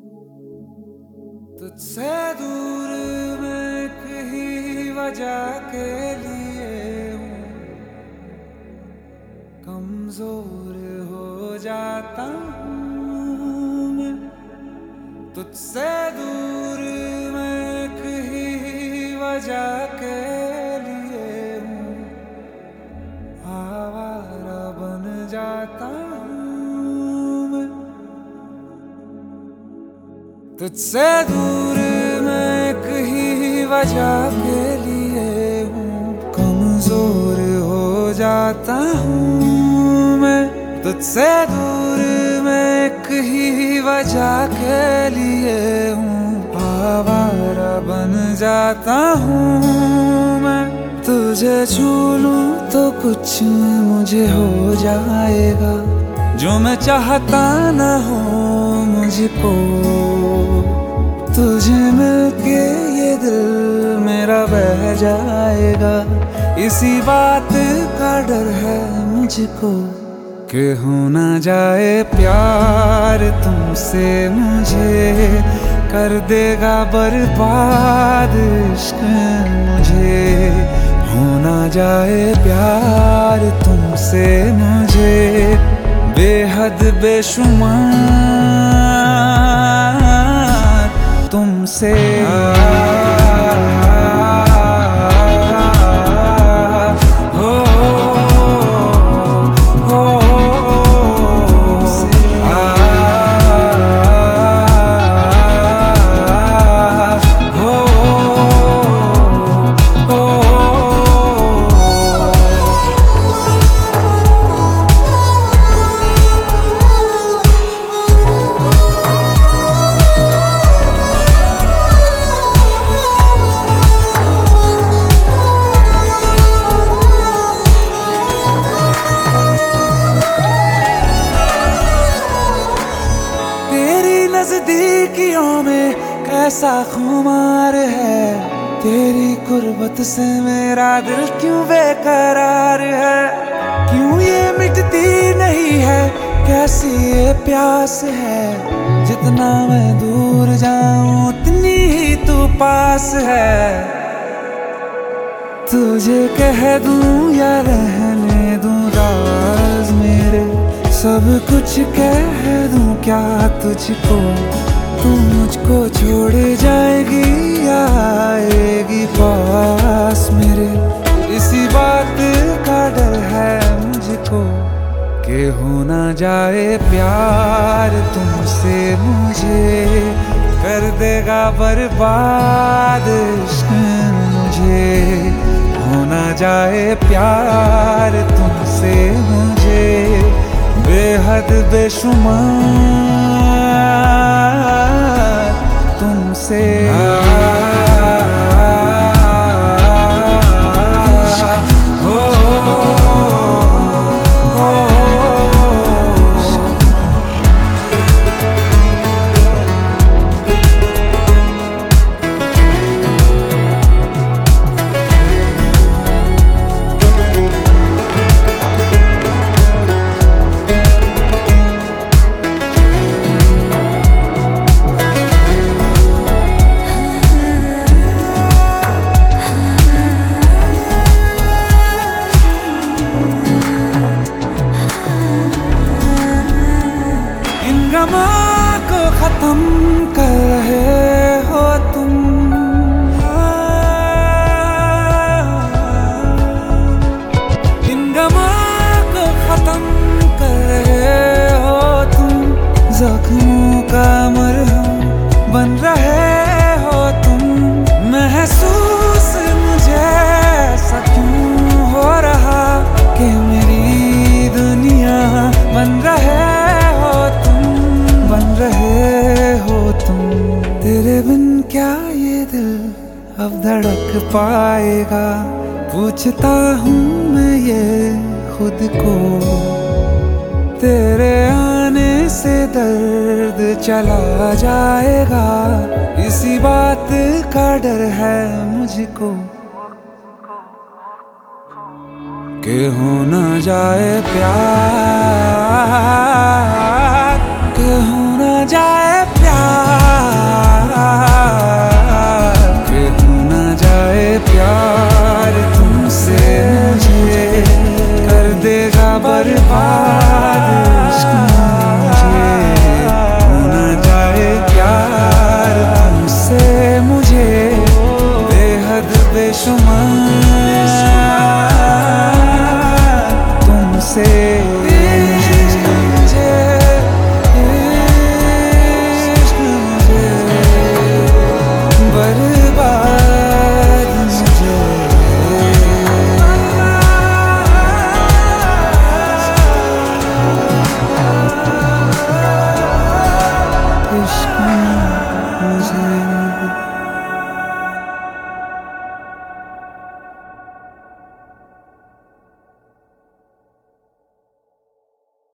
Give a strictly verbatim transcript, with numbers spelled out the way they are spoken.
तुझसे दूर मैं कहीं वजह के लिए हूँ, कमजोर हो जाता हूँ मैं। तुझसे दूर मैं कहीं वजह के लिए हूँ, आवारा बन जाता हूँ मैं। तुझसे दूर मैं कहीं वजह के लिए हूँ, कमजोर हो जाता हूँ मैं। तुझसे दूर मैं कहीं वजह के लिए हूँ, आवारा बन जाता हूँ मैं। तुझे छू लूं तो कुछ मुझे हो जाएगा, जो मैं चाहता ना हो मुझको। तुझे मिलके ये दिल मेरा बह जाएगा, इसी बात का डर है मुझको कि हो ना जाए प्यार तुमसे मुझे, कर देगा बर्बाद इश्क मुझे। हो ना जाए प्यार तुमसे मुझे, बेहद बेशुमार तुमसे। नजदीकियों में कैसा खुमार है, तेरी कुर्बत से मेरा दिल क्यों बेकरार है। क्यों ये मिटती नहीं है, कैसी ये प्यास है, जितना मैं दूर जाऊं उतनी ही तू पास है। तुझे कह दूं या रहने दूं राज मेरे, सब कुछ कह दूं क्या तुझको। तू मुझको छोड़ जाएगी या आएगी पास मेरे, इसी बात का डर है मुझको कि हो ना जाए प्यार तुमसे मुझे, कर देगा बर्बाद इश्क मुझे। हो ना जाए प्यार तुमसे मुझे, बेहद बेशुमार तुमसे। को खत्म कर रहे हो तुम, इन गमा को खत्म कर रहे हो तुम। जख्मों का मरहम बन रहे हो तुम, महसूस मुझे ऐसा क्यों हो रहा कि मेरी दुनिया बन रहे बन रहे हो तुम। तेरे बिन क्या ये दिल अब धड़क पाएगा, पूछता हूँ मैं ये खुद को। तेरे आने से दर्द चला जाएगा, इसी बात का डर है मुझको कि हो ना जाए प्यार, कि हो ना जाए